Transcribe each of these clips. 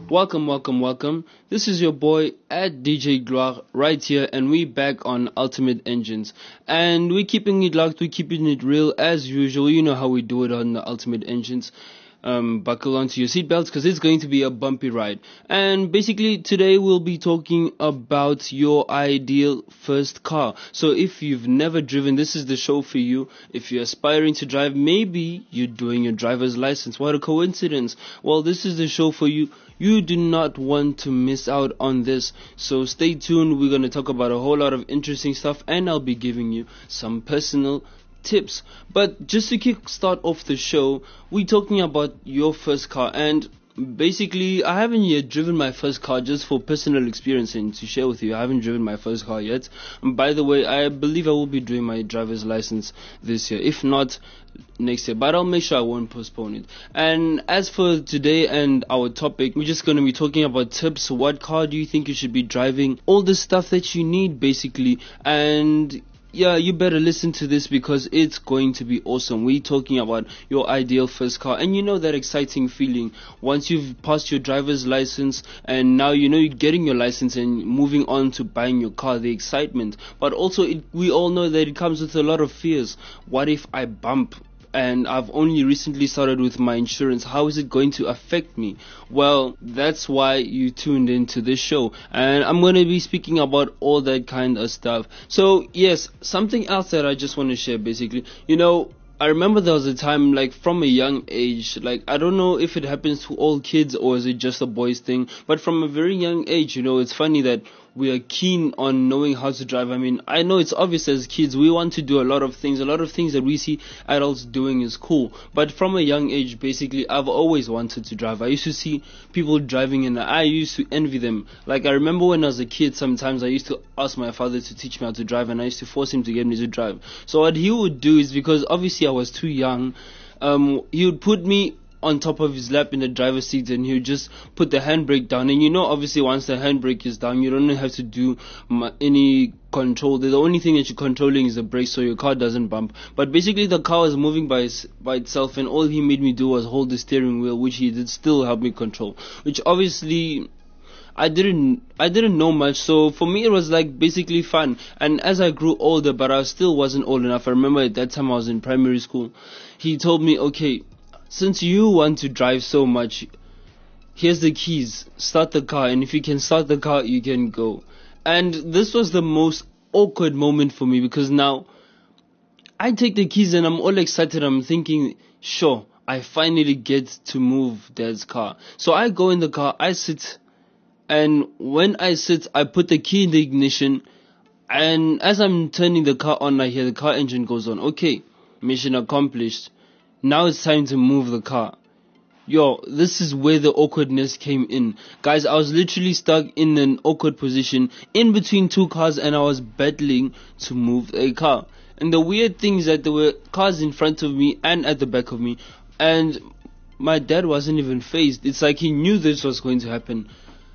Welcome, welcome, welcome. This is your boy at DJ Gloire right here, and we back on Ultimate Engines. And we keeping it locked, we keeping it real as usual. You know how we do it on the Ultimate Engines. Buckle onto your seatbelts because it's going to be a bumpy ride. And basically today we'll be talking about your ideal first car. So if you've never driven, this is the show for you. If you're aspiring to drive, maybe you're doing your driver's license. What a coincidence. Well, this is the show for you. You do not want to miss out on this. So stay tuned. We're going to talk about a whole lot of interesting stuff, and I'll be giving you some personal tips. But just to kick start off the show, we're talking about your first car. And basically, I haven't yet driven my first car, just for personal experience and to share with you. I haven't driven my first car yet. And by the way, I believe I will be doing my driver's license this year, if not next year, but I'll make sure I won't postpone it. And as for today and our topic, we're just going to be talking about tips. What car do you think you should be driving? All the stuff that you need, basically. And yeah, you better listen to this because it's going to be awesome. We're talking about your ideal first car, and you know that exciting feeling once you've passed your driver's license and now you know you're getting your license and moving on to buying your car, the excitement. But also we all know that it comes with a lot of fears. What if I bump? And I've only recently started with my insurance. How is it going to affect me? Well, that's why you tuned into this show. And I'm going to be speaking about all that kind of stuff. So, yes, something else that I just want to share, basically. You know, I remember there was a time, like, from a young age, like, I don't know if it happens to all kids or is it just a boys thing, but from a very young age, you know, it's funny that we are keen on knowing how to drive. I mean, I know it's obvious as kids, we want to do a lot of things that we see adults doing is cool, but from a young age, basically, I've always wanted to drive. I used to see people driving and I used to envy them. Like, I remember when I was a kid, sometimes I used to ask my father to teach me how to drive, and I used to force him to get me to drive. So what he would do is, because obviously I was too young, he would put me on top of his lap in the driver's seat, and he would just put the handbrake down. And you know, obviously, once the handbrake is down, you don't have to do any control. The only thing that you're controlling is the brake, so your car doesn't bump. But basically, the car was moving by itself, and all he made me do was hold the steering wheel, which he did still help me control. Which obviously I didn't know much, so for me it was like basically fun. And as I grew older, but I still wasn't old enough. I remember at that time I was in primary school. He told me, okay, since you want to drive so much, here's the keys. Start the car, and if you can start the car, you can go. And this was the most awkward moment for me, because now I take the keys and I'm all excited. I'm thinking, sure, I finally get to move Dad's car. So I go in the car, I sit, and when I sit, I put the key in the ignition, and as I'm turning the car on, I hear the car engine goes on. Okay, mission accomplished. Now it's time to move the car. Yo, this is where the awkwardness came in. Guys, I was literally stuck in an awkward position in between two cars, and I was battling to move a car. And the weird thing is that there were cars in front of me and at the back of me, and my dad wasn't even phased. It's like he knew this was going to happen.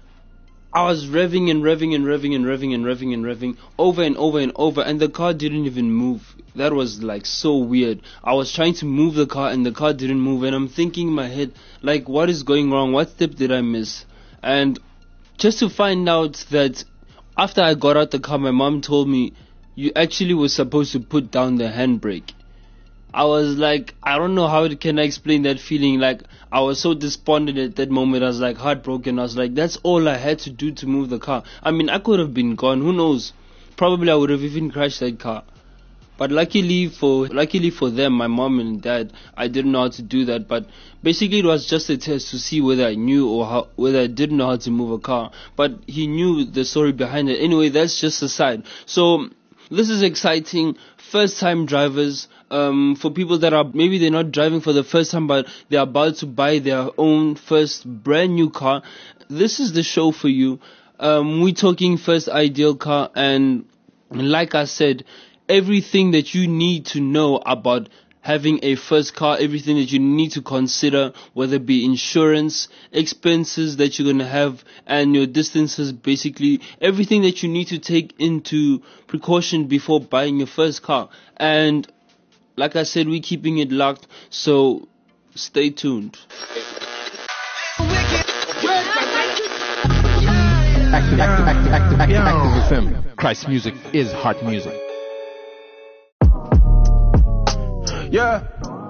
I was revving and revving and revving and revving and revving and revving over and over and over, and the car didn't even move. That was like so weird. I was trying to move the car and the car didn't move, and I'm thinking in my head, like, what is going wrong? What step did I miss? And just to find out that after I got out the car, my mom told me, you actually were supposed to put down the handbrake. I was like, I don't know how can I explain that feeling. Like, I was so despondent at that moment. I was like heartbroken. I was like, that's all I had to do to move the car. I mean, I could have been gone. Who knows? Probably I would have even crashed that car. But luckily for them, my mom and dad, I didn't know how to do that. But basically it was just a test to see whether I knew or whether I didn't know how to move a car. But he knew the story behind it. Anyway, that's just aside. So this is exciting. First time drivers, for people that are, maybe they're not driving for the first time, but they're about to buy their own first brand new car. This is the show for you. We're talking first ideal car, and like I said, everything that you need to know about having a first car, everything that you need to consider, whether it be insurance, expenses that you're going to have, and your distances, basically everything that you need to take into precaution before buying your first car. And like I said, we're keeping it locked, so stay tuned. Active FM. Christ music is heart music. Yeah,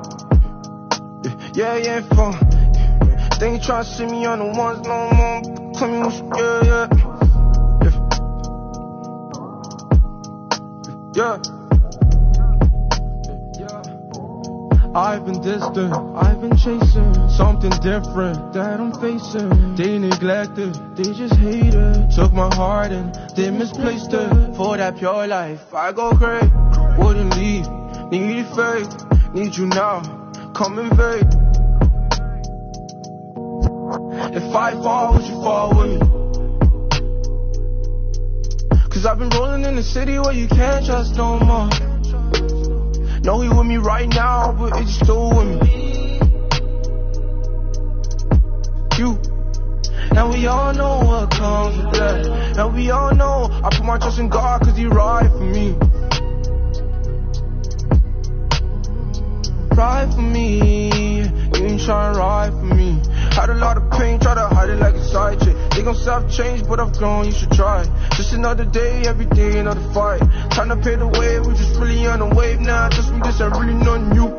fun. They ain't tryna see me on the ones no more. Tell me what's yeah. I've been distant, I've been chasing something different that I'm facing. They neglected, they just hated. Took my heart and they misplaced it. For that pure life, I go crazy. Wouldn't leave, needed faith. Need you now, come invade. If I fall, would you fall with me? Cause I've been rolling in the city where you can't trust no more. Know he with me right now, but it's still with me. You, and we all know what comes with that. And we all know I put my trust in God cause he ride for me. Ride for me, you ain't tryna ride for me. Had a lot of pain, try to hide it like a side chick. They gon' say I've changed, but I've grown, you should try. Just another day, every day another fight. Tryna pay the way, we just really on a wave now. Just me, this ain't really nothing new.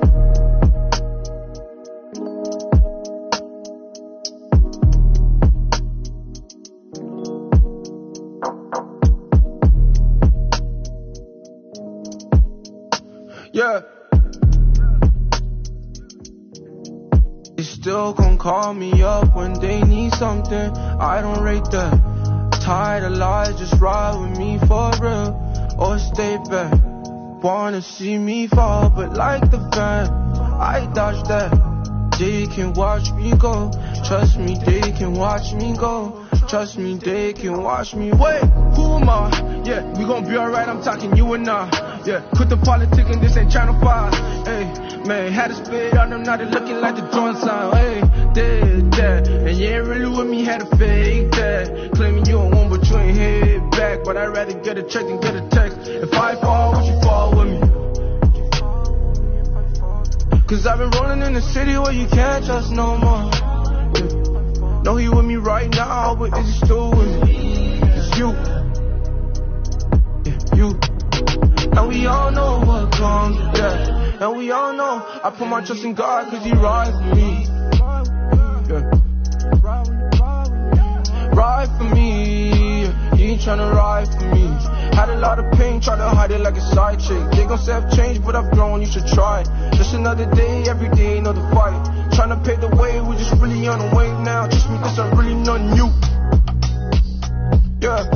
Yeah. They still gon' call me up when they need something. I don't rate that. Tired of lies, just ride with me for real, or stay back. Wanna see me fall, but like the fan, I dodge that. They can watch me go. Trust me, they can watch me go. Trust me, they can watch me. Wait, who am I? Yeah, we gon' be alright, I'm talking you and I. Yeah, quit the politicking, this ain't Channel 5. Hey, man, had to spit on them, now they looking like the joint sound. Hey, did that, and you ain't really with me, had to fake that. Claiming you don't want, but you ain't hit back. But I'd rather get a check than get a text. If I fall, would you fall with me? Cause I've been rolling in the city where you can't trust no more. Yeah. Know he with me right now, but is he still with me? It's you. Yeah, you. And we all know what comes with that. And we all know I put my trust in God cause he ride for me. Yeah. Ride for me. He ain't tryna ride for me. Had a lot of pain, try to hide it like a side chick. They gon' say I've changed, but I've grown, you should try. Just another day, every day, another fight. Tryna pay the way, we just really on the wave now. Just me, this ain't really nothing new. Yeah.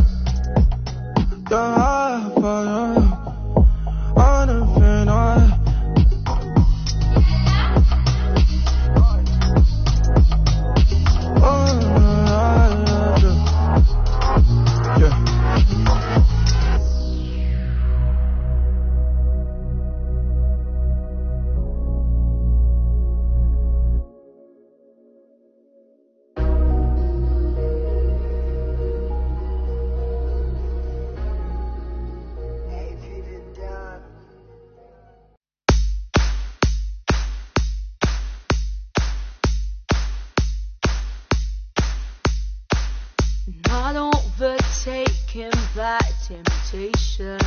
Not overtaken by temptation,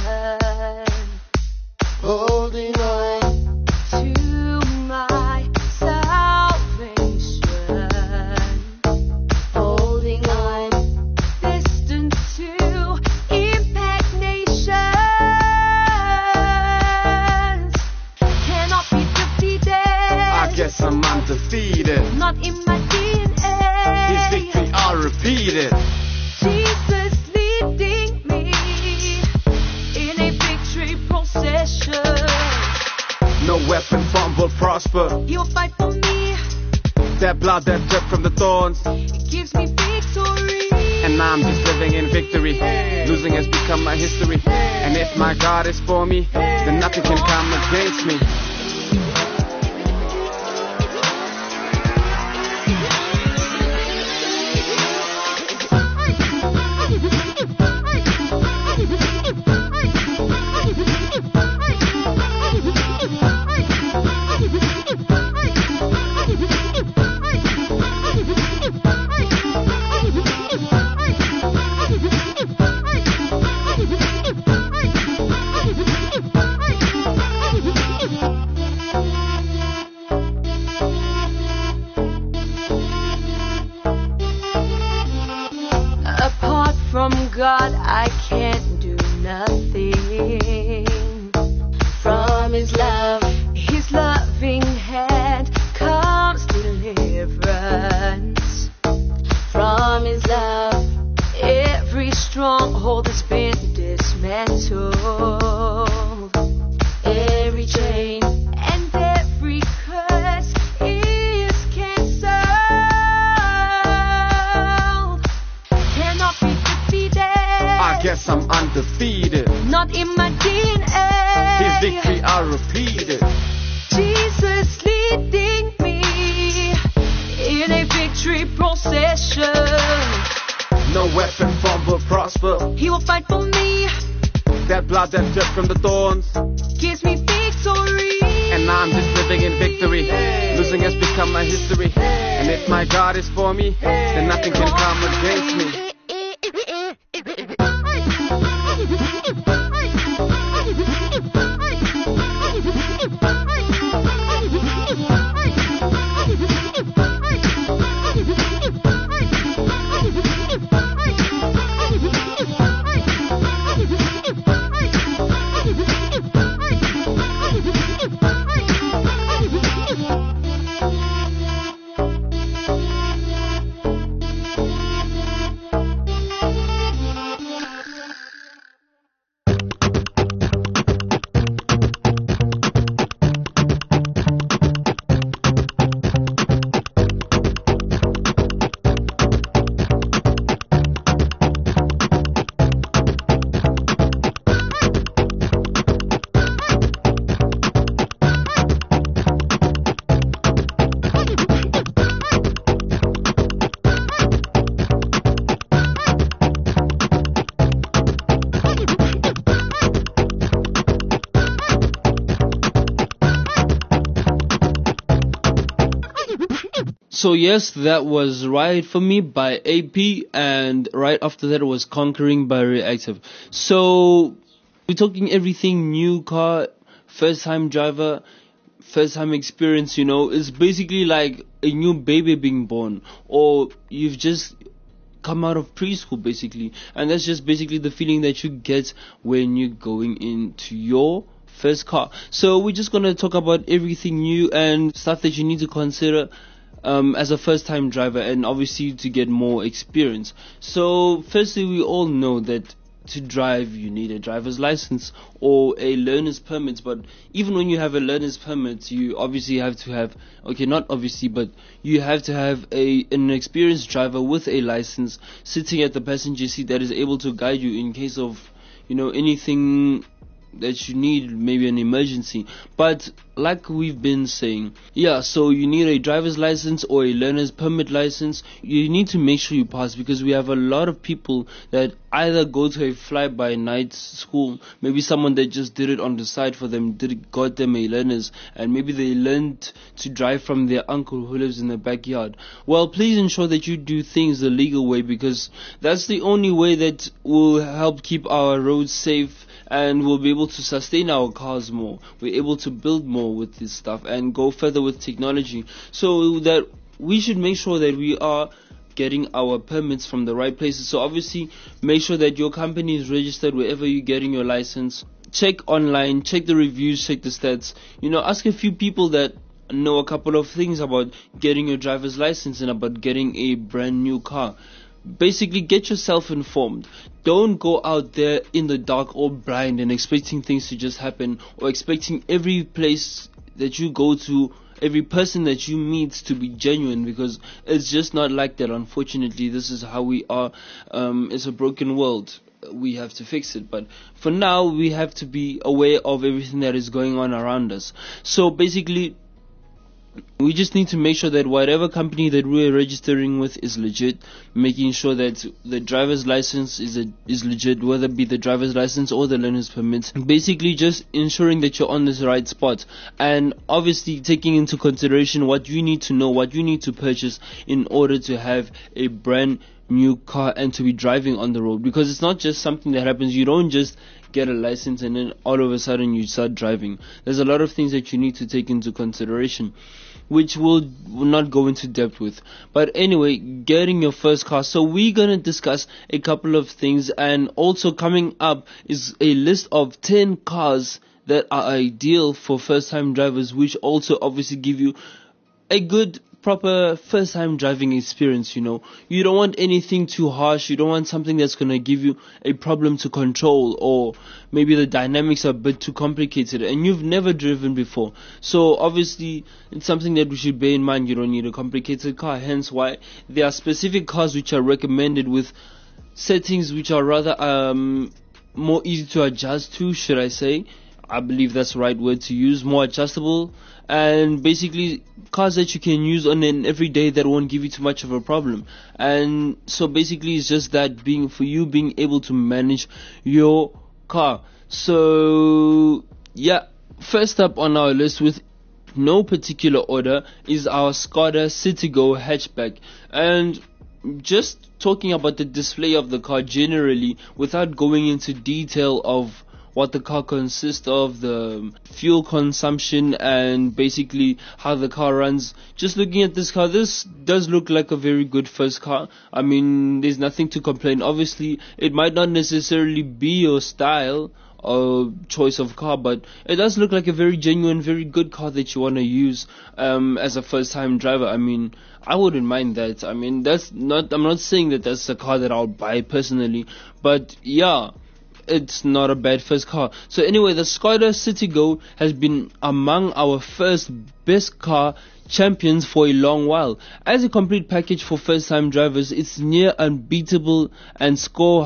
holding on to my salvation, holding on, destined to impact nations, cannot be defeated. I guess I'm undefeated. Not in my DNA. His victory I'll repeat it. Jesus leading me in a victory procession. No weapon formed will prosper. You'll fight for me. That blood that dripped from the thorns, It gives me victory. and I'm just living in victory. Losing has become my history. And if my God is for me, then nothing can come against me. can't do nothing. From His love, His loving hand comes deliverance. From His love, every stronghold has been dismantled. Every chain and every curse is cancelled. Cannot be defeated. I guess I'm undefeated. Not in my DNA. His victory I repeated. Jesus leading me in a victory procession. No weapon formed will prosper. He will fight for me, That blood that dripped from the thorns, gives me victory. and I'm just living in victory. Losing has become my history. And if my God is for me, then nothing can come against me. So yes, that was Ride For Me by AP, and right after that was Conquering by Reactive. So we're talking everything new car, first time driver, first time experience, you know. It's basically like a new baby being born, or you've just come out of preschool basically, and that's just basically the feeling that you get when you're going into your first car. So we're just gonna talk about everything new and stuff that you need to consider as a first time driver, and obviously to get more experience. So firstly, we all know that to drive you need a driver's license or a learner's permit, but even when you have a learner's permit, you obviously have to have, okay, not obviously, but you have to have an experienced driver with a license sitting at the passenger seat that is able to guide you in case of, you know, anything that you need, maybe an emergency. But like we've been saying, yeah, so you need a driver's license or a learner's permit license. You need to make sure you pass, because we have a lot of people that either go to a fly-by-night school, maybe someone that just did it on the side for them, got them a learner's, and maybe they learned to drive from their uncle who lives in the backyard. Well, please ensure that you do things the legal way, because that's the only way that will help keep our roads safe, and we'll be able to sustain our cars more. We're able to build more with this stuff and go further with technology, so that we should make sure that we are getting our permits from the right places. So obviously make sure that your company is registered wherever you're getting your license. Check online, check the reviews, check the stats, you know, ask a few people that know a couple of things about getting your driver's license and about getting a brand new car. Basically, get yourself informed. Don't go out there in the dark or blind and expecting things to just happen, or expecting every place that you go to, every person that you meet to be genuine, because it's just not like that. Unfortunately, this is how we are. It's a broken world. We have to fix it, but for now we have to be aware of everything that is going on around us. So basically, we just need to make sure that whatever company that we're registering with is legit, making sure that the driver's license is legit, whether it be the driver's license or the learner's permit. Basically just ensuring that you're on this right spot, and obviously taking into consideration what you need to know, what you need to purchase in order to have a brand new car and to be driving on the road. Because it's not just something that happens. You don't just get a license and then all of a sudden you start driving. There's a lot of things that you need to take into consideration, which we'll not go into depth with. But anyway, getting your first car. So we're going to discuss a couple of things, and also coming up is a list of 10 cars that are ideal for first-time drivers, which also obviously give you a good proper first time driving experience. You don't want anything too harsh. You don't want something that's going to give you a problem to control, or maybe the dynamics are a bit too complicated and you've never driven before. So obviously it's something that we should bear in mind. You don't need a complicated car, hence why there are specific cars which are recommended with settings which are rather more easy to adjust to, should I say. I believe that's the right word to use, more adjustable, and basically cars that you can use on an everyday that won't give you too much of a problem. And so basically it's just that being able to manage your car. So yeah, first up on our list with no particular order is our Skoda Citigo hatchback. And just talking about the display of the car generally, without going into detail of what the car consists of, the fuel consumption, and basically how the car runs. Just looking at this car, this does look like a very good first car. I mean, there's nothing to complain. Obviously, it might not necessarily be your style or choice of car, but it does look like a very genuine, very good car that you want to use as a first time driver. I mean, I wouldn't mind that. I mean, I'm not saying that that's a car that I'll buy personally, but yeah, it's not a bad first car. So anyway, the Skoda Citigo has been among our first best car champions for a long while. As a complete package for first-time drivers, it's near unbeatable and scores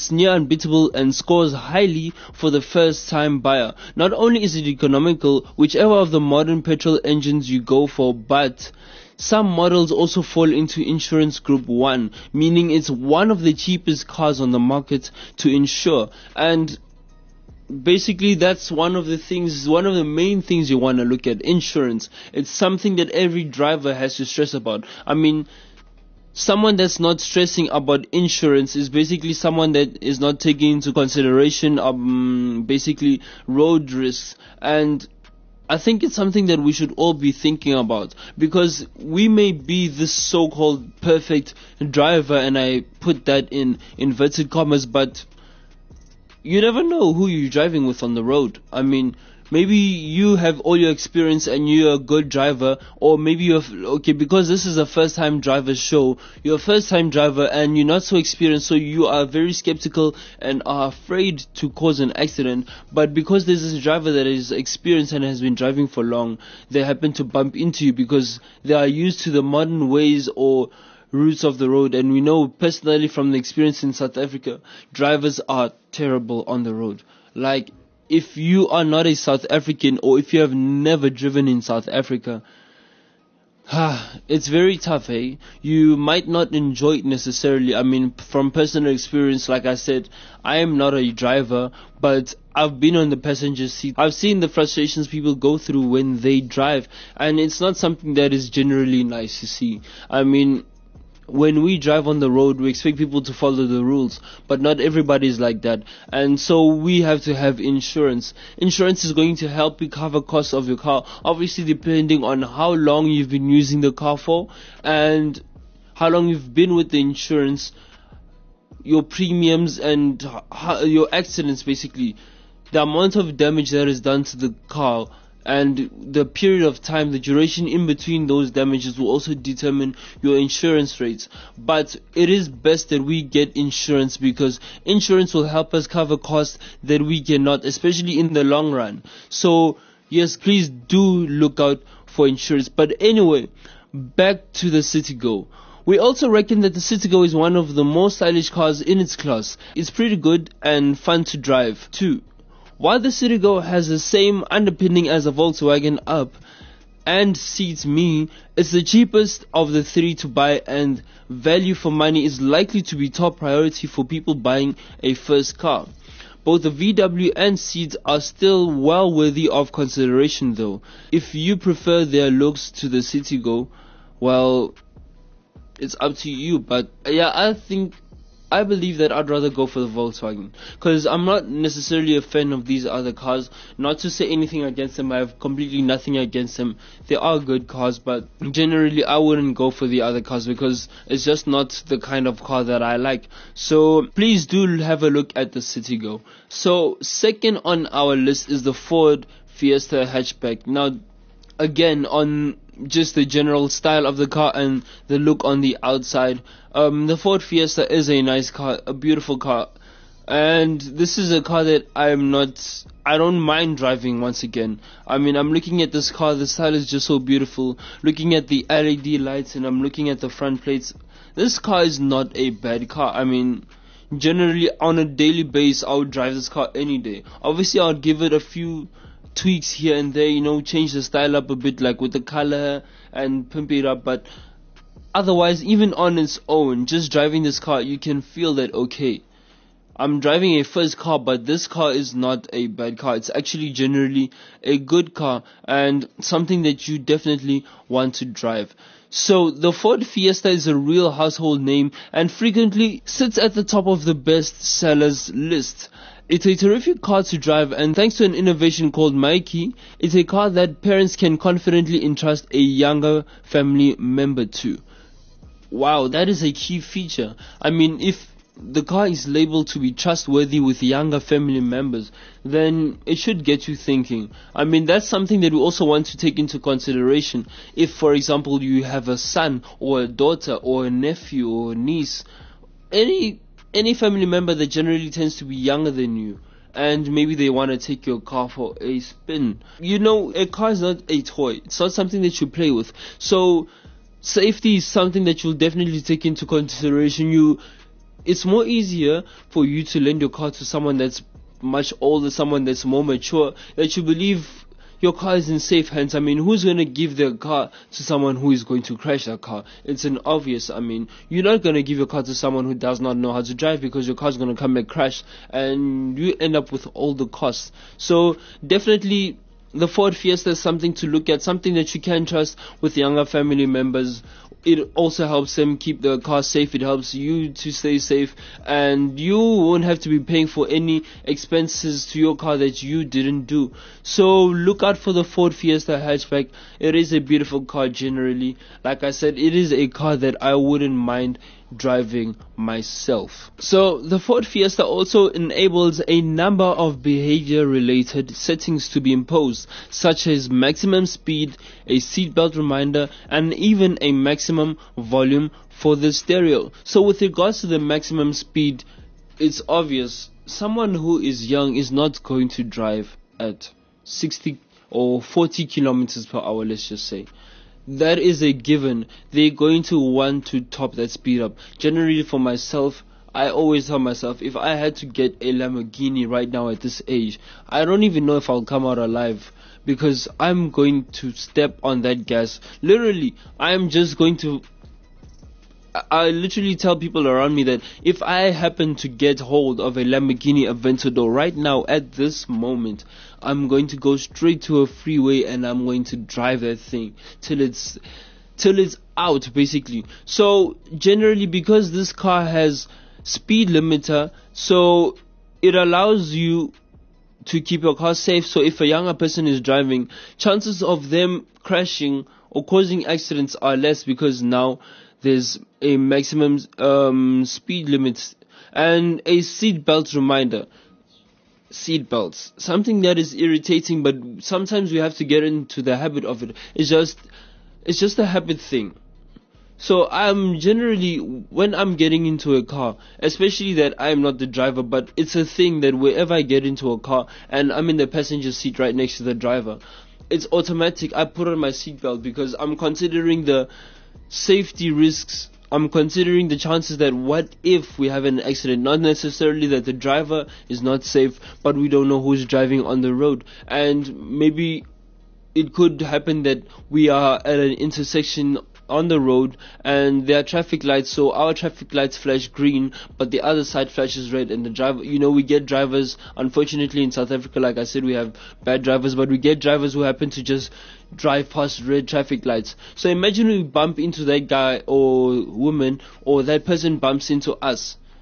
highly for the first-time buyer. Not only is it economical, whichever of the modern petrol engines you go for, but some models also fall into insurance group 1, meaning it's one of the cheapest cars on the market to insure. And basically that's one of the main things you want to look at, insurance. It's something that every driver has to stress about. I mean, someone that's not stressing about insurance is basically someone that is not taking into consideration basically road risks. And I think it's something that we should all be thinking about, because we may be this so-called perfect driver, and I put that in inverted commas, but you never know who you're driving with on the road. I mean, maybe you have all your experience and you're a good driver, or maybe because this is a first time driver show, you're a first time driver and you're not so experienced, so you are very skeptical and are afraid to cause an accident. But because there's this driver that is experienced and has been driving for long, they happen to bump into you because they are used to the modern ways or routes of the road. And we know personally from the experience in South Africa, drivers are terrible on the road. Like, if you are not a South African, or if you have never driven in South Africa, it's very tough, eh? You might not enjoy it necessarily. I mean, from personal experience, like I said, I am not a driver, but I've been on the passenger seat. I've seen the frustrations people go through when they drive, and it's not something that is generally nice to see. I mean, when we drive on the road, we expect people to follow the rules, but not everybody is like that. And so we have to have insurance. Insurance is going to help you cover costs of your car, obviously depending on how long you've been using the car for and how long you've been with the insurance, your premiums and your accidents, basically the amount of damage that is done to the car, and the period of time, the duration in between those damages will also determine your insurance rates. But it is best that we get insurance, because insurance will help us cover costs that we cannot, especially in the long run. So yes, please do look out for insurance. But anyway, back to the Citigo. We also reckon that the Citigo is one of the most stylish cars in its class. It's pretty good and fun to drive too. While the Citigo has the same underpinning as a Volkswagen Up and seats me, it's the cheapest of the three to buy, and value for money is likely to be top priority for people buying a first car. Both the VW and Ceed are still well worthy of consideration though. If you prefer their looks to the Citigo, well, it's up to you. But yeah, I think I believe that I'd rather go for the Volkswagen, because I'm not necessarily a fan of these other cars. Not to say anything against them, I have completely nothing against them. They are good cars, but generally I wouldn't go for the other cars because it's just not the kind of car that I like. So please do have a look at the Citigo. So second on our list is the Ford Fiesta hatchback. Now, again, on just the general style of the car and the look on the outside, the Ford Fiesta is a nice car, a beautiful car, and this is a car that I don't mind driving. Once again, I mean, I'm looking at this car, the style is just so beautiful, looking at the LED lights, and I'm looking at the front plates. This car is not a bad car. I mean, generally on a daily basis I would drive this car any day. Obviously I would give it a few tweaks here and there, change the style up a bit, like with the color and pimp it up, but otherwise, even on its own, just driving this car, you can feel that, okay, I'm driving a first car, but this car is not a bad car. It's actually generally a good car and something that you definitely want to drive. So the Ford Fiesta is a real household name and frequently sits at the top of the best sellers list. It's a terrific car to drive, and thanks to an innovation called MyKey, it's a car that parents can confidently entrust a younger family member to. Wow, that is a key feature. I mean, if the car is labeled to be trustworthy with younger family members, then it should get you thinking. I mean, that's something that we also want to take into consideration. If, for example, you have a son or a daughter or a nephew or a niece, any family member that generally tends to be younger than you, and maybe they want to take your car for a spin. A car is not a toy. It's not something that you play with. So safety is something that you'll definitely take into consideration. It's more easier for you to lend your car to someone that's much older, someone that's more mature, that you believe your car is in safe hands. I mean, who's going to give their car to someone who is going to crash their car? It's an obvious. I mean, you're not going to give your car to someone who does not know how to drive, because your car's going to come and crash and you end up with all the costs. So definitely the Ford Fiesta is something to look at, something that you can trust with younger family members. It also helps them keep the car safe. It helps you to stay safe, and you won't have to be paying for any expenses to your car that you didn't do. So look out for the Ford Fiesta hatchback. It is a beautiful car generally. Like I said, it is a car that I wouldn't mind driving myself. So the Ford Fiesta also enables a number of behavior related settings to be imposed, such as maximum speed, a seatbelt reminder, and even a maximum volume for the stereo. So with regards to the maximum speed, it's obvious someone who is young is not going to drive at 60 or 40 kilometers per hour, let's just say. That is a given. They're going to want to top that speed up. Generally, for myself, I always tell myself, if I had to get a Lamborghini right now at this age, I don't even know if I'll come out alive, because I'm going to step on that gas. Literally, I'm just going to... I literally tell people around me that if I happen to get hold of a Lamborghini Aventador right now at this moment, I'm going to go straight to a freeway and I'm going to drive that thing till it's out, basically. So generally, because this car has speed limiter, so it allows you to keep your car safe. So if a younger person is driving, chances of them crashing or causing accidents are less, because now there's a maximum speed limit and a seat belt reminder. Seat belts, something that is irritating, but sometimes we have to get into the habit of it. It's just a habit thing. So I'm generally, when I'm getting into a car, especially that I'm not the driver, but it's a thing that wherever I get into a car and I'm in the passenger seat right next to the driver, it's automatic. I put on my seatbelt because I'm considering the safety risks. I'm considering the chances that what if we have an accident, not necessarily that the driver is not safe, but we don't know who's driving on the road, and maybe it could happen that we are at an intersection on the road and there are traffic lights, so our traffic lights flash green but the other side flashes red, and the driver, we get drivers, unfortunately in South Africa, like I said, we have bad drivers, but we get drivers who happen to just drive past red traffic lights. So imagine we bump into that guy or woman, or that person bumps into us.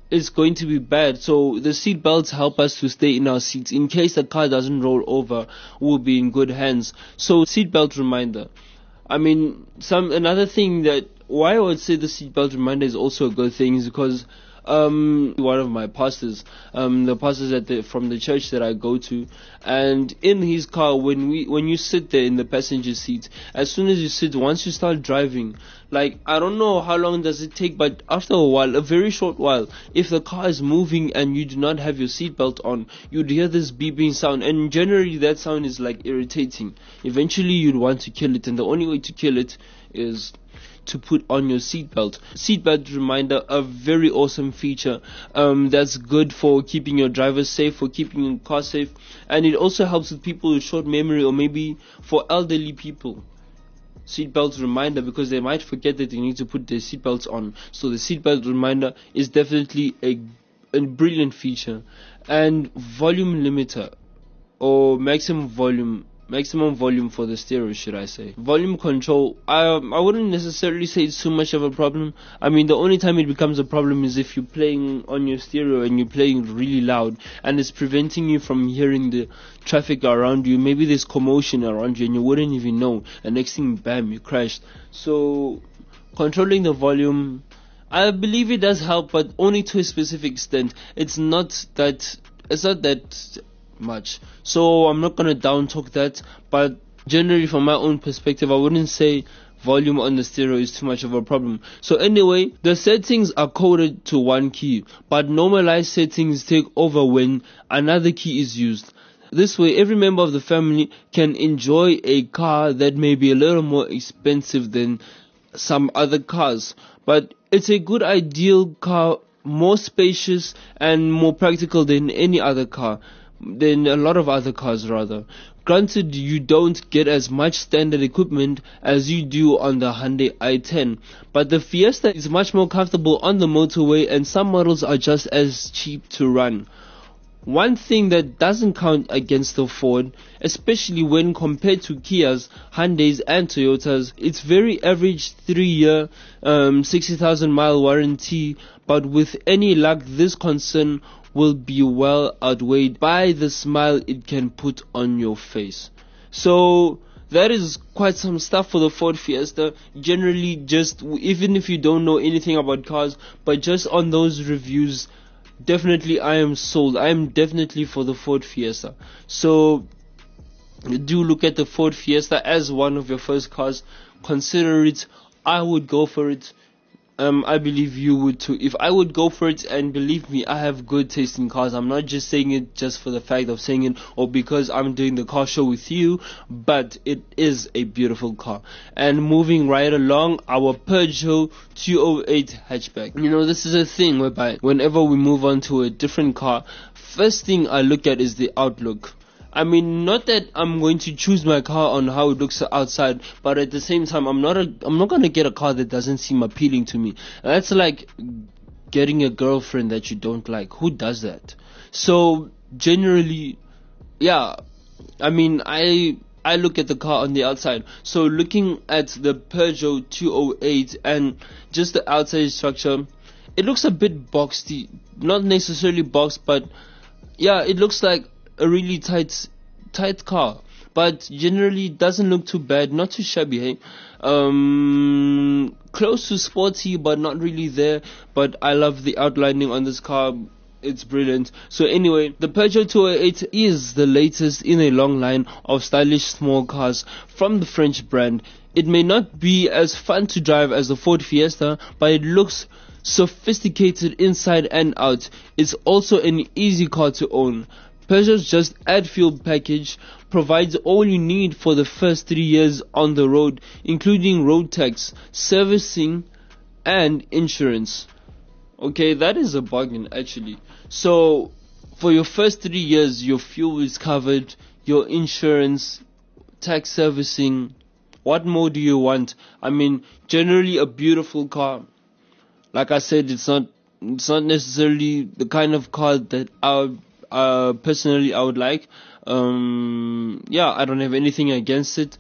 is going to be bad. So the seat belts help us to stay in our seats. In case the car doesn't roll over, we'll be in good hands. So seatbelt reminder. I mean, another thing that why I would say the seatbelt reminder is also a good thing is because one of my pastors, the pastors from the church that I go to, and in his car, when you sit there in the passenger seat, as soon as you sit, once you start driving, like, I don't know how long does it take, but after a while, a very short while, if the car is moving and you do not have your seatbelt on, you'd hear this beeping sound, and generally that sound is like irritating. Eventually you'd want to kill it, and the only way to kill it is to put on your seatbelt. Seatbelt reminder, a very awesome feature that's good for keeping your driver safe, for keeping your car safe, and it also helps with people with short memory, or maybe for elderly people. Seatbelt reminder, because they might forget that they need to put their seatbelts on. So the seatbelt reminder is definitely a brilliant feature. And volume limiter, or maximum volume for the stereo, should I say. Volume control, I wouldn't necessarily say it's too much of a problem. I mean, the only time it becomes a problem is if you're playing on your stereo and you're playing really loud and it's preventing you from hearing the traffic around you. Maybe there's commotion around you and you wouldn't even know, and next thing, bam, you crashed. So controlling the volume, I believe it does help, but only to a specific extent. It's not that much. So I'm not going to down talk that, but generally from my own perspective, I wouldn't say volume on the stereo is too much of a problem. So anyway, the settings are coded to one key, but normalized settings take over when another key is used. This way, every member of the family can enjoy a car that may be a little more expensive than some other cars, but it's a good ideal car, more spacious and more practical than any other car. Than a lot of other cars rather. Granted, you don't get as much standard equipment as you do on the Hyundai i10, but the Fiesta is much more comfortable on the motorway, and some models are just as cheap to run. One thing that doesn't count against the Ford, especially when compared to Kias, Hyundais and Toyotas, it's very average 3-year, 60,000 mile warranty, but with any luck this concern will be well outweighed by the smile it can put on your face. So that is quite some stuff for the Ford Fiesta. Generally, just even if you don't know anything about cars, but just on those reviews, definitely I am sold. I am definitely for the Ford Fiesta. So do look at the Ford Fiesta as one of your first cars. Consider it. I would go for it. I believe you would too. If I would go for it, and believe me, I have good taste in cars. I'm not just saying it just for the fact of saying it or because I'm doing the car show with you, but it is a beautiful car. And moving right along, our Peugeot 208 hatchback. You know, this is a thing whereby whenever we move on to a different car, first thing I look at is the outlook. I mean, not that I'm going to choose my car on how it looks outside, but at the same time, I'm not going to get a car that doesn't seem appealing to me. That's like getting a girlfriend that you don't like. Who does that? So generally, yeah, I mean, I look at the car on the outside. So looking at the Peugeot 208 and just the outside structure, it looks a bit boxy. Not necessarily boxed, but yeah, it looks like a really tight car, but generally doesn't look too bad, not too shabby, hey? Close to sporty, but not really there. But I love the outlining on this car. It's brilliant. So anyway, the Peugeot 208 is the latest in a long line of stylish small cars from the French brand. It may not be as fun to drive as the Ford Fiesta, but it looks sophisticated inside and out. It's also an easy car to own. Peugeot's Just Add Fuel package provides all you need for the first 3 years on the road, including road tax, servicing, and insurance. Okay, that is a bargain actually. So, for your first 3 years, your fuel is covered, your insurance, tax, servicing. What more do you want? I mean, generally a beautiful car. Like I said, it's not necessarily the kind of car that personally I would like. Yeah, I don't have anything against it.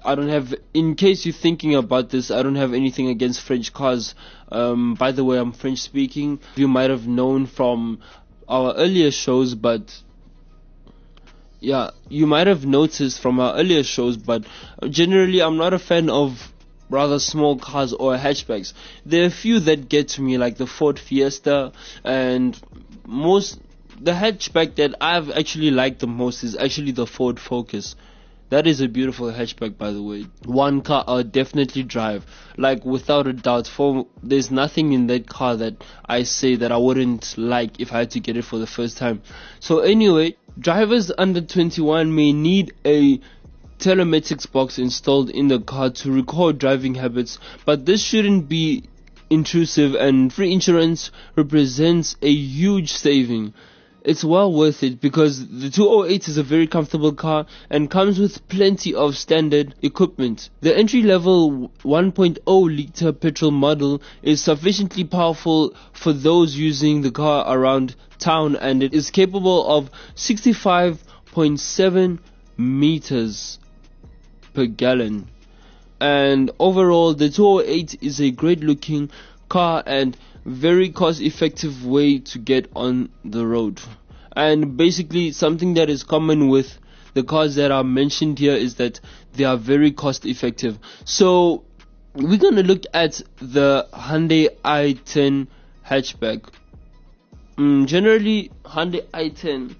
I don't have, in case you're thinking about this, I don't have anything against French cars. By the way, I'm French speaking. You might have known from our earlier shows, but yeah, you might have noticed from our earlier shows, but generally I'm not a fan of rather small cars or hatchbacks. There are a few that get to me, like the Ford Fiesta, and the hatchback that I've actually liked the most is actually the Ford Focus. That is a beautiful hatchback, by the way. One car I'll definitely drive, like without a doubt. There's nothing in that car that I say that I wouldn't like if I had to get it for the first time. So anyway, drivers under 21 may need a telematics box installed in the car to record driving habits, but this shouldn't be intrusive, and free insurance represents a huge saving. It's well worth it because the 208 is a very comfortable car and comes with plenty of standard equipment. The entry-level 1.0 liter petrol model is sufficiently powerful for those using the car around town, and it is capable of 65.7 meters per gallon. And overall, the 208 is a great looking car and very cost effective way to get on the road. And basically something that is common with the cars that are mentioned here is that they are very cost effective. So we're going to look at the Hyundai i10 hatchback. Generally Hyundai i10,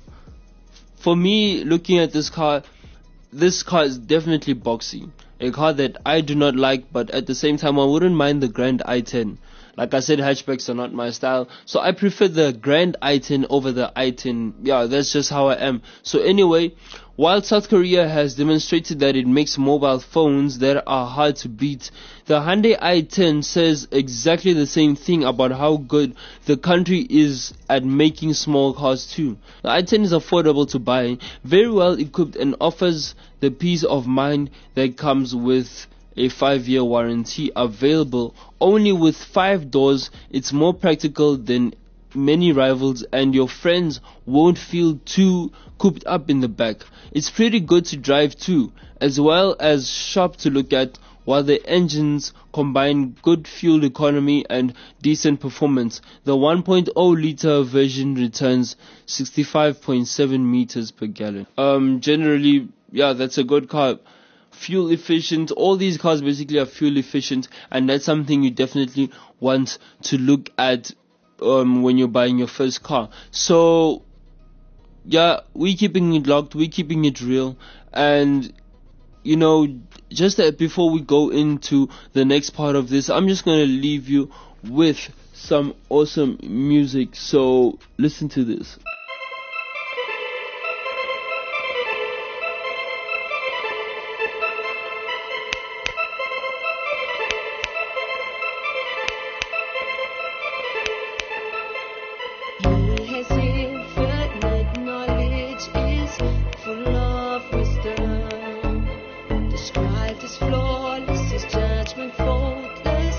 for me, looking at this car is definitely boxy. A car that I do not like, but at the same time I wouldn't mind the Grand i10. Like I said, hatchbacks are not my style, so I prefer the Grand i10 over the i10. Yeah, that's just how I am. So anyway, while South Korea has demonstrated that it makes mobile phones that are hard to beat, the Hyundai i10 says exactly the same thing about how good the country is at making small cars too. The i10 is affordable to buy, very well equipped, and offers the peace of mind that comes with a 5-year warranty available only with 5 doors. It's more practical than many rivals, and your friends won't feel too cooped up in the back. It's pretty good to drive too, as well as sharp to look at, while the engines combine good fuel economy and decent performance. The 1.0 liter version returns 65.7 meters per gallon. Generally, yeah, that's a good car. Fuel efficient. All these cars basically are fuel efficient, and that's something you definitely want to look at when you're buying your first car. So yeah, we're keeping it locked, we're keeping it real, and you know, just before we go into the next part of this, I'm just gonna leave you with some awesome music. So listen to this.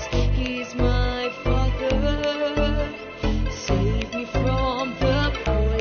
Save me from the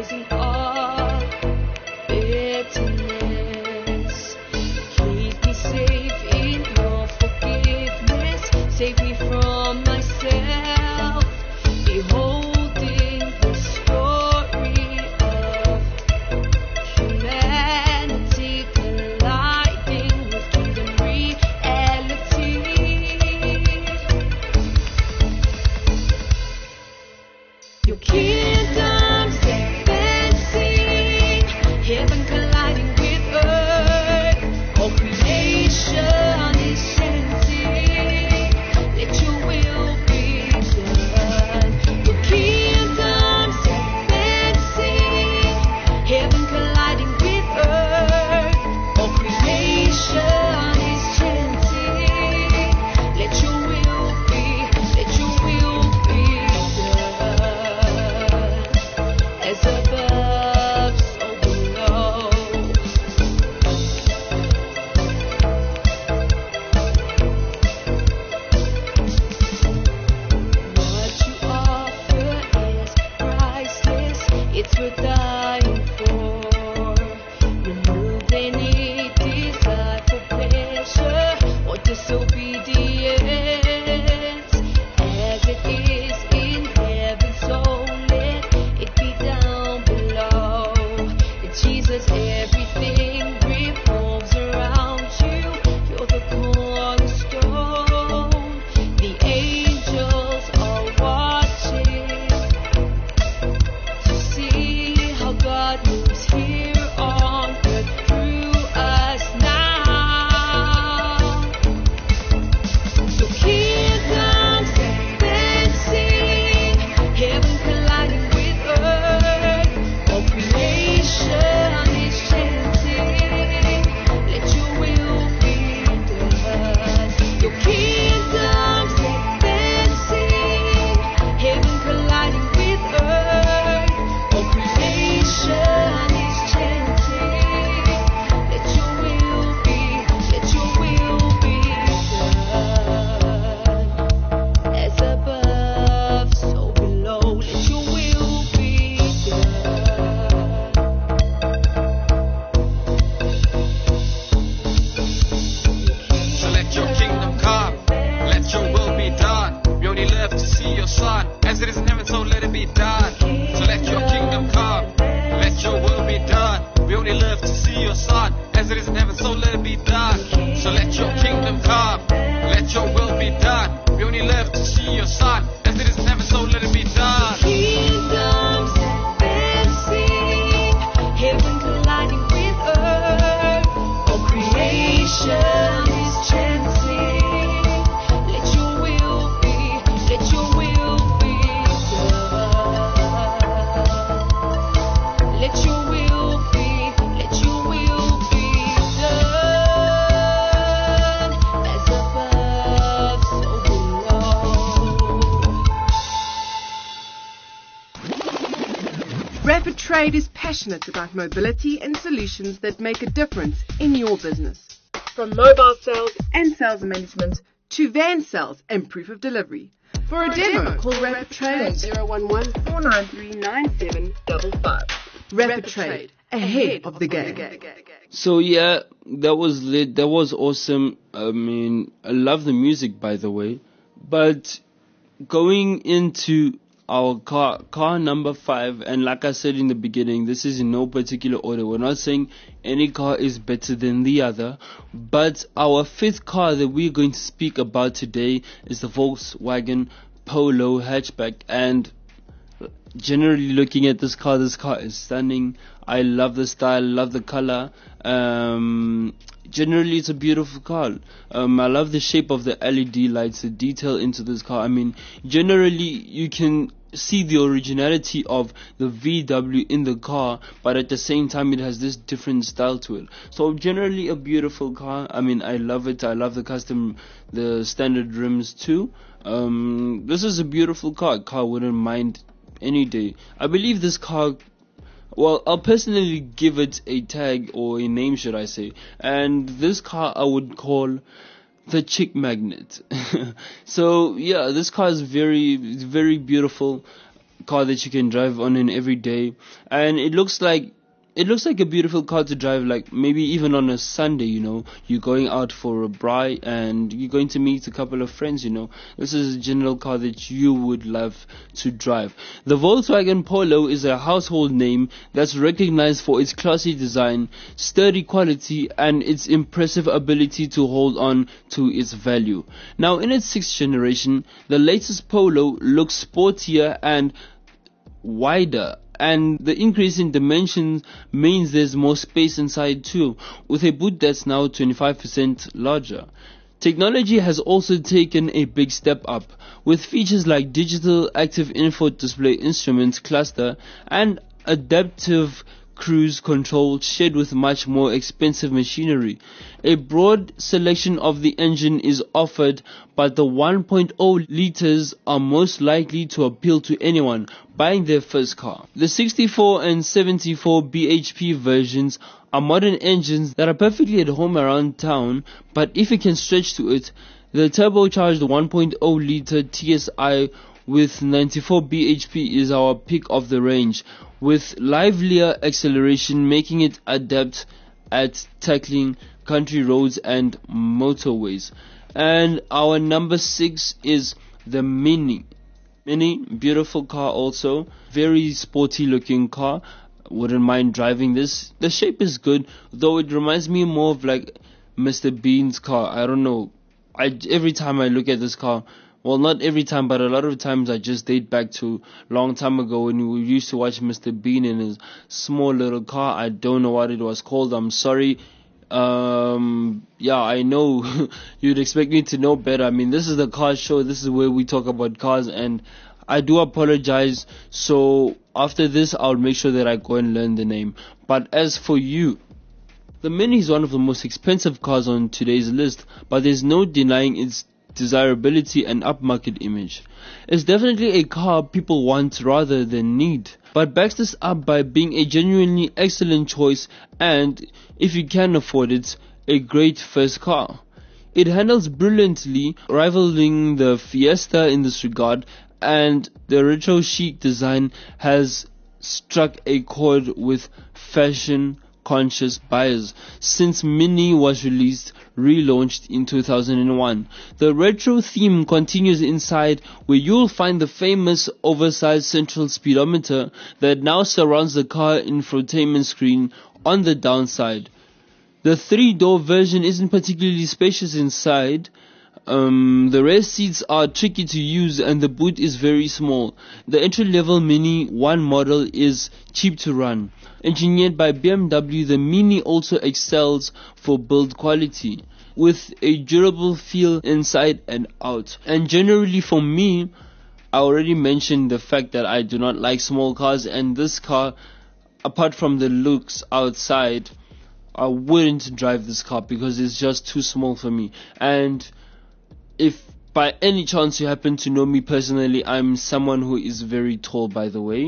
only live to see your son. As it is in heaven, so let it be done. So let your kingdom come, let your will be done. We only live to see your son. As it is in heaven, so let it be done. Kingdoms advancing, heaven colliding with earth. All creation is chanting. Let your will be done. Let your will be done. As above, so below. Rapid Trade is passionate about mobility and solutions that make a difference in your business. From mobile sales and sales management to van sales and proof of delivery. For a demo, call Rapid Trade 011-493-9755. Rapid Trade, ahead of the game. So yeah, that was lit. That was awesome. I mean, I love the music, by the way. But going into our car number 5, and like I said in the beginning, this is in no particular order. We're not saying any car is better than the other, but our 5th car that we're going to speak about today is the Volkswagen Polo hatchback. And generally looking at this car is stunning. I love the style, love the color. Generally it's a beautiful car. I love the shape of the LED lights, the detail into this car. I mean, generally you can see the originality of the VW in the car, but at the same time it has this different style to it. So generally a beautiful car. I mean, I love it. I love the standard rims too. This is a beautiful car. Car wouldn't mind any day. I believe this car, well, I'll personally give it a tag, or a name should I say, and this car I would call the chick magnet. So yeah, this car is very beautiful car that you can drive on in every day, and it looks like a beautiful car to drive, like maybe even on a Sunday, you're going out for a braai and you're going to meet a couple of friends, This is a general car that you would love to drive. The Volkswagen Polo is a household name that's recognized for its classy design, sturdy quality, and its impressive ability to hold on to its value. Now, in its 6th generation, the latest Polo looks sportier and wider, and the increase in dimensions means there's more space inside too, with a boot that's now 25% larger. Technology has also taken a big step up, with features like digital active in-foot display instruments cluster and adaptive cruise control shared with much more expensive machinery. A broad selection of the engine is offered, but the 1.0 liters are most likely to appeal to anyone buying their first car. The 64 and 74 bhp versions are modern engines that are perfectly at home around town, but if you can stretch to it, the turbocharged 1.0 liter TSI with 94 bhp is our pick of the range, with livelier acceleration making it adept at tackling country roads and motorways. And our number 6 is the Mini. Beautiful car also, very sporty looking car. Wouldn't mind driving this. The shape is good, though it reminds me more of like Mr. Bean's car. I don't know. Every time I look at this car, well, not every time, but a lot of times I just date back to a long time ago when we used to watch Mr. Bean in his small little car. I don't know what it was called. I'm sorry. Yeah, I know you'd expect me to know better. I mean, this is the car show. This is where we talk about cars, and I do apologize. So after this, I'll make sure that I go and learn the name. But as for you, the Mini is one of the most expensive cars on today's list, but there's no denying its desirability and upmarket image. It's definitely a car people want rather than need, but backs this up by being a genuinely excellent choice, and if you can afford it, a great first car. It handles brilliantly, rivaling the Fiesta in this regard, and the retro chic design has struck a chord with fashion conscious buyers since Mini was relaunched in 2001. The retro theme continues inside, where you'll find the famous oversized central speedometer that now surrounds the car infotainment screen on the downside. The 3-door version isn't particularly spacious inside. The rear seats are tricky to use and the boot is very small. The entry-level Mini 1 model is cheap to run. Engineered by BMW, the Mini also excels for build quality, with a durable feel inside and out. And generally for me, I already mentioned the fact that I do not like small cars, and this car, apart from the looks outside, I wouldn't drive this car because it's just too small for me. And if by any chance you happen to know me personally, I'm someone who is very tall, by the way.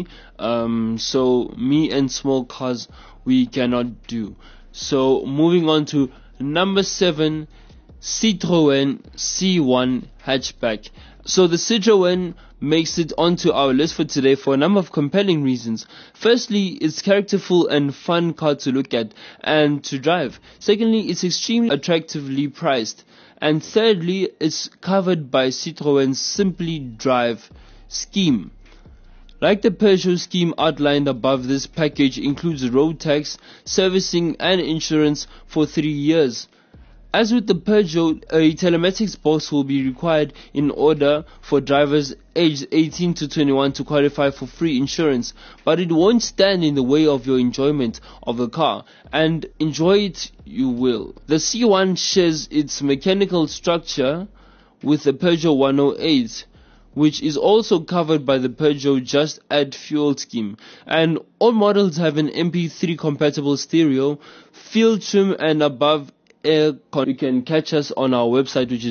So me and small cars, we cannot do. So moving on to number 7, Citroën C1 hatchback. So the Citroën makes it onto our list for today for a number of compelling reasons. Firstly, it's characterful and fun car to look at and to drive. Secondly, it's extremely attractively priced. And thirdly, it's covered by Citroën's Simply Drive scheme. Like the Peugeot scheme outlined above, this package includes road tax, servicing and insurance for 3 years. As with the Peugeot, a telematics box will be required in order for drivers aged 18 to 21 to qualify for free insurance, but it won't stand in the way of your enjoyment of the car, and enjoy it you will. The C1 shares its mechanical structure with the Peugeot 108, which is also covered by the Peugeot Just Add Fuel scheme, and all models have an MP3 compatible stereo, field trim and above air. You can catch us on our website, which is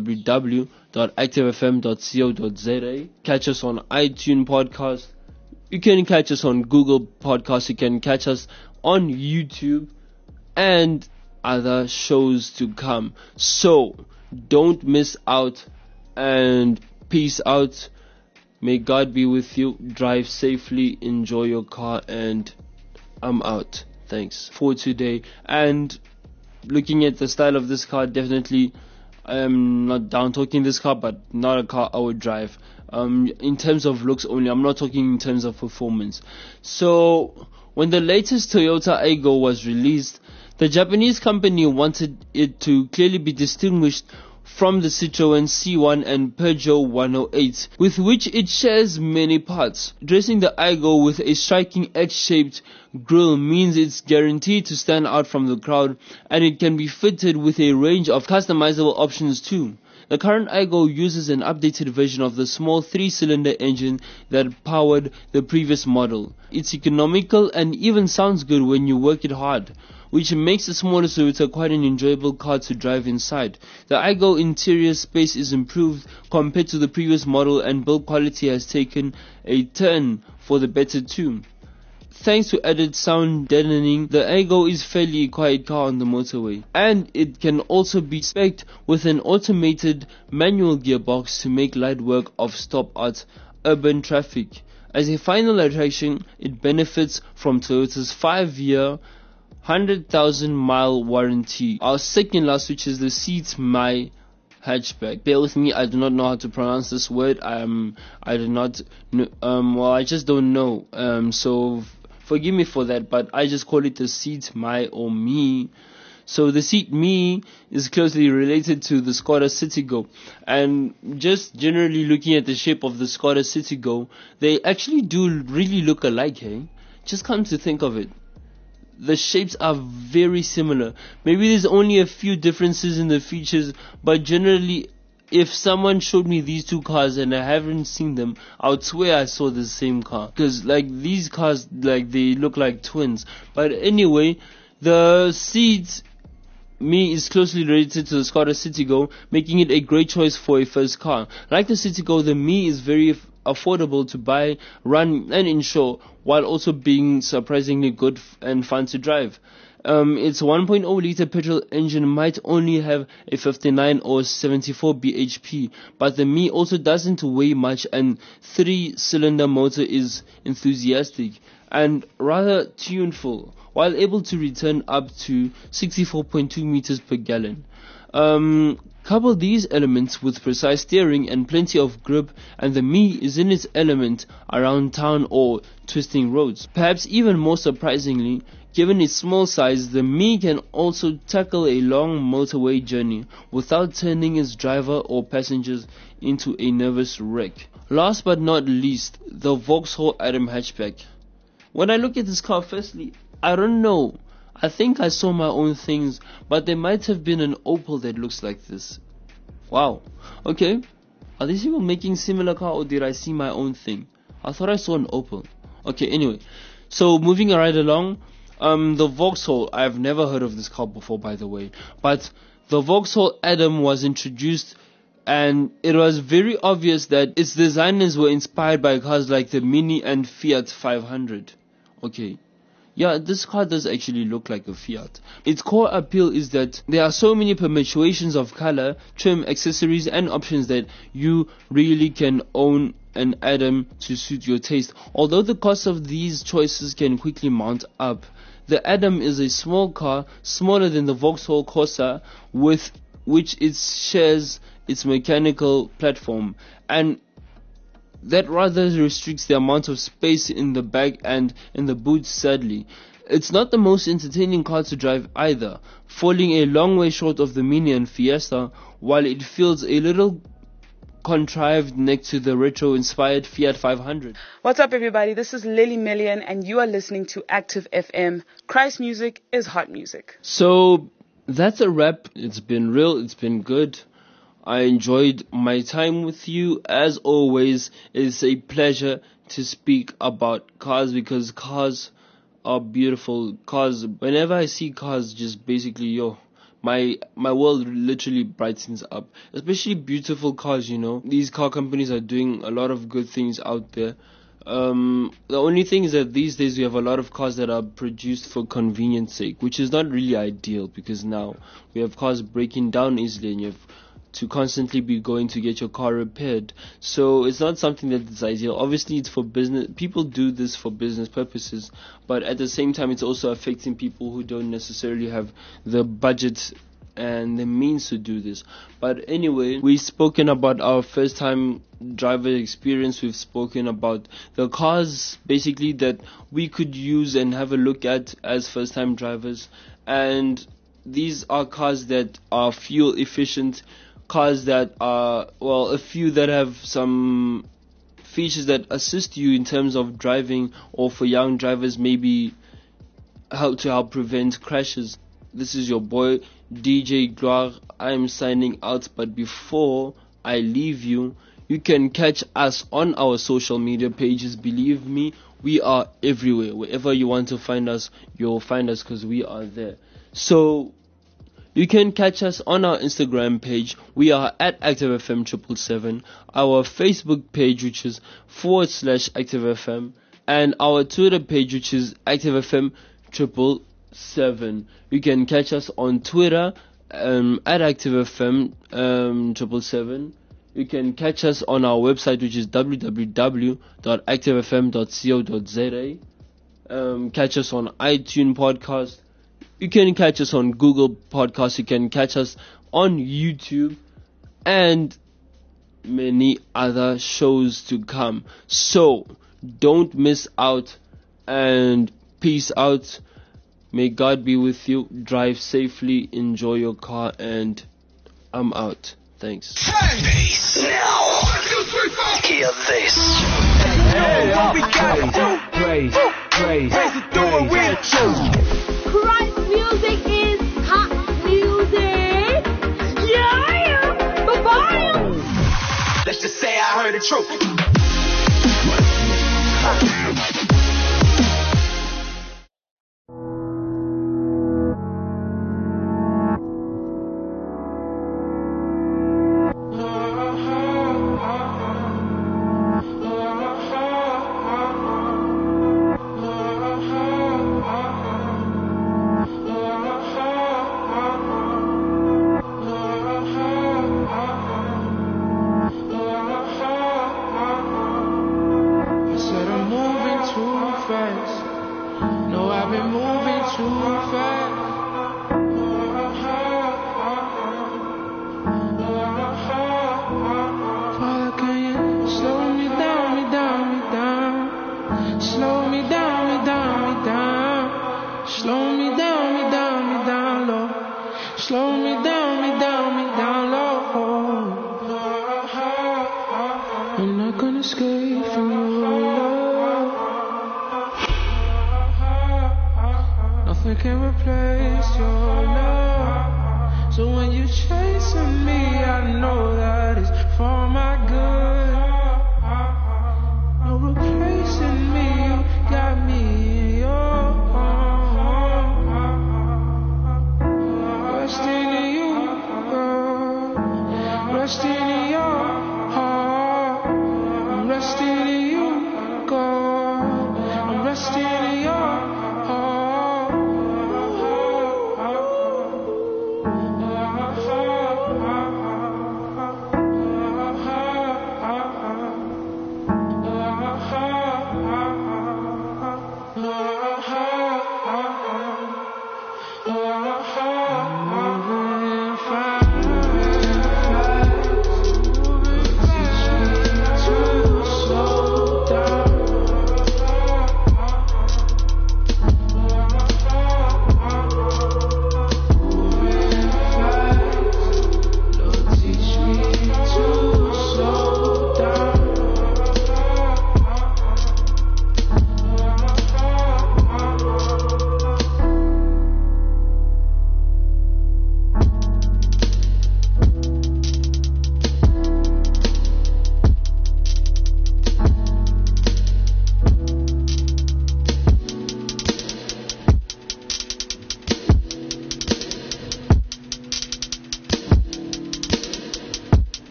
www.activefm.co.za. Catch us on iTunes Podcast. You can catch us on Google Podcasts. You can catch us on YouTube and other shows to come. So don't miss out, and peace out. May God be with you. Drive safely, enjoy your car, and I'm out. Thanks for today. And looking at the style of this car, definitely I am not down talking this car, but not a car I would drive. In terms of looks only, I'm not talking in terms of performance. So when the latest Toyota Aygo was released, the Japanese company wanted it to clearly be distinguished from the Citroën C1 and Peugeot 108, with which it shares many parts. Dressing the Aygo with a striking X-shaped grille means it's guaranteed to stand out from the crowd, and it can be fitted with a range of customizable options too. The current Aygo uses an updated version of the small 3-cylinder engine that powered the previous model. It's economical and even sounds good when you work it hard, which makes the smaller Toyota quite an enjoyable car to drive inside. The Aygo interior space is improved compared to the previous model, and build quality has taken a turn for the better too. Thanks to added sound deadening, the Aygo is fairly a quiet car on the motorway, and it can also be spec'd with an automated manual gearbox to make light work of stop-out urban traffic. As a final attraction, it benefits from Toyota's 5-year 100,000 mile warranty. Our second last, which is the Seat My hatchback. Bear with me, I do not know how to pronounce this word. I do not I just don't know. So forgive me for that, but I just call it the Seat My or Me. So the Seat Me is closely related to the Skoda Citigo, and just generally looking at the shape of the Skoda Citigo, they actually do really look alike, hey? Just come to think of it. The shapes are very similar. Maybe there's only a few differences in the features, but generally, if someone showed me these two cars and I haven't seen them, I would swear I saw the same car. Because like these cars, like they look like twins. But anyway, the Seat Me is closely related to the Skoda Citigo, making it a great choice for a first car. Like the Citigo, the Me is very affordable to buy, run and insure, while also being surprisingly good and fun to drive. Its 1.0 liter petrol engine might only have a 59 or 74 bhp, but the Me also doesn't weigh much, and 3-cylinder motor is enthusiastic. and rather tuneful, while able to return up to 64.2 meters per gallon. Couple these elements with precise steering and plenty of grip, and the Mi is in its element around town or twisting roads. Perhaps even more surprisingly, given its small size, the Mi can also tackle a long motorway journey without turning its driver or passengers into a nervous wreck. Last but not least, the Vauxhall Adam hatchback. When I look at this car, firstly, I don't know. I think I saw my own things, but there might have been an Opel that looks like this. Wow. Okay. Are these people making similar car, or did I see my own thing? I thought I saw an Opel. Okay, anyway. So moving right along, the Vauxhall, I've never heard of this car before, by the way, but the Vauxhall Adam was introduced, and it was very obvious that its designers were inspired by cars like the Mini and Fiat 500. Okay. Yeah, this car does actually look like a Fiat. Its core appeal is that there are so many permutations of color, trim, accessories and options that you really can own an Adam to suit your taste. Although the cost of these choices can quickly mount up, the Adam is a small car, smaller than the Vauxhall Corsa, with which it shares its mechanical platform, and that rather restricts the amount of space in the back and in the boot. Sadly, it's not the most entertaining car to drive either, falling a long way short of the Mini and Fiesta, while it feels a little contrived next to the retro-inspired Fiat 500. What's up, everybody? This is Lily Million, and you are listening to Active FM. Christ music is hot music. So that's a wrap. It's been real. It's been good. I enjoyed my time with you. As always, it's a pleasure to speak about cars, because cars are beautiful. Cars, whenever I see cars, just basically, my world literally brightens up. Especially beautiful cars, you know. These car companies are doing a lot of good things out there. The only thing is that these days we have a lot of cars that are produced for convenience sake, which is not really ideal, because now we have cars breaking down easily and you have to constantly be going to get your car repaired. So it's not something that is ideal. Obviously it's for business. People do this for business purposes, but at the same time it's also affecting people who don't necessarily have the budget and the means to do this. But anyway, we've spoken about our first time driver experience. We've spoken about the cars basically that we could use and have a look at as first time drivers, and these are cars that are fuel efficient, cars that are, well, a few that have some features that assist you in terms of driving, or for young drivers maybe help prevent crashes. This is your boy DJ Gloire. I'm signing out, but before I leave you, you can catch us on our social media pages. Believe me, we are everywhere. Wherever you want to find us, you'll find us, because we are there. So you can catch us on our Instagram page. We are at ActiveFM777. Our Facebook page, which is /ActiveFM. And our Twitter page, which is ActiveFM777. You can catch us on Twitter at ActiveFM777. You can catch us on our website, which is www.activefm.co.za. Catch us on iTunes Podcast. You can catch us on Google Podcasts. You can catch us on YouTube and many other shows to come. So don't miss out, and peace out. May God be with you. Drive safely. Enjoy your car, and I'm out. Thanks. Bass. Now. 1, 2, 3, 4. Hear this. Praise Christ music is hot music. Yeah, bye-bye. Let's just say I heard the truth. fast. Father, can you slow me down, me down, me down? Slow me down, me down, me down. Slow me down, me down, me down low. Slow me down, me down, me down low. I'm not gonna escape from your love. Nothing can replace your love. So when you're chasing me, I know that it's for my good.